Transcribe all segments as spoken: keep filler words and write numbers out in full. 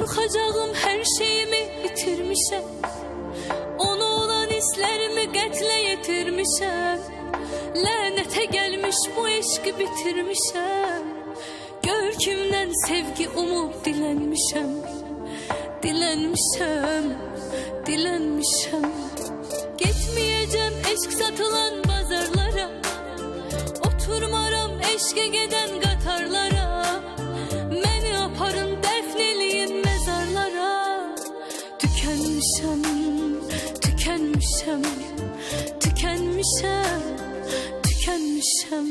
Korkacağım her şeyimi itirmişem, ona olan hislerimi qətle yetirmişem. Lənətə gelmiş bu eşqi bitirmişem. Gör kimden sevgi umub dilənmişəm, dilənmişəm, dilənmişəm. Getmeyeceğim eşq satılan bazarlara, oturmaram eşqe geden qatarlara. Məni aparın dəfneliyin mezarlara. Tükenmişəm, tükenmişəm, tükenmişəm, tükenmişəm.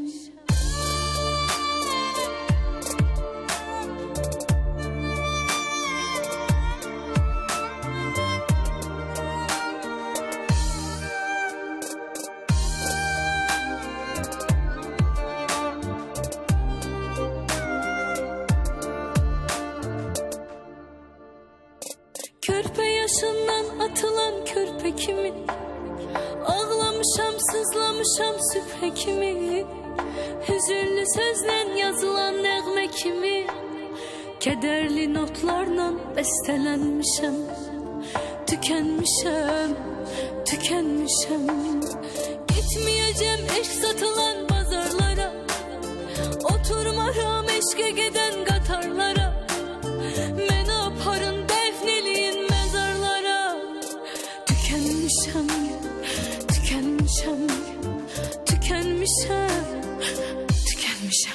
Körpe yaşından atılan körpe kimi, ağlamışam, sızlamışam süphe kimi. Hüzünlü sözlen yazılan nəğmə kimi, kederli notlarla bəstələnmişəm. Tükenmişəm, tükenmişəm. Gitmeyeceğim eşq satılan bazarlara, oturmaram eşqe geden qatarlara. Məni aparın dəfneliyin mezarlara. Tükenmişəm, tükenmişəm, tükenmişəm, tükenmişəm.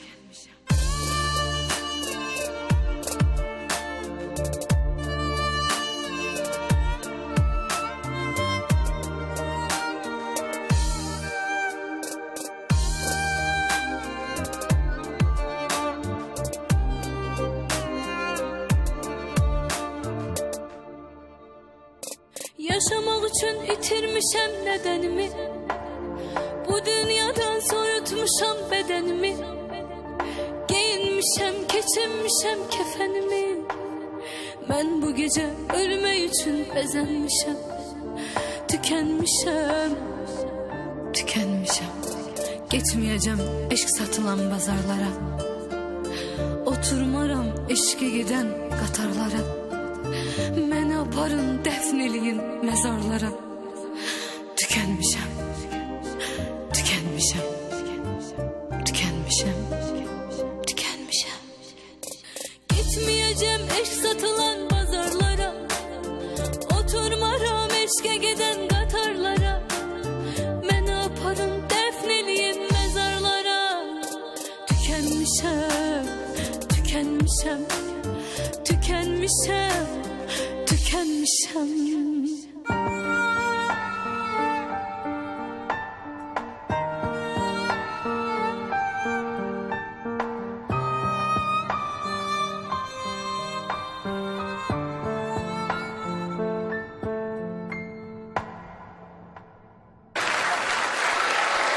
Yaşamak için itirmişem nedenimi, bu dünyadan soyutmuşam bedenimi. Giyinmişem, keçinmişem kefenimi. Ben bu gece ölmek için bezenmişem. Tükenmişem, tükenmişem. Gitmeyeceğim eşk satılan bazarlara, oturmaram eşke giden qatarlara. Məni aparın dəfneliyin mezarlara. Tükenmişəm, tükenmişəm, tükenmişəm, tükenmişəm. Gitmeyeceğim eşk satılan bazarlara, oturmaram eşke giden qatarlara. Məni aparın dəfneliyin mezarlara. Tükenmişəm, tükenmişəm, tükenmişəm, tükenmişəm.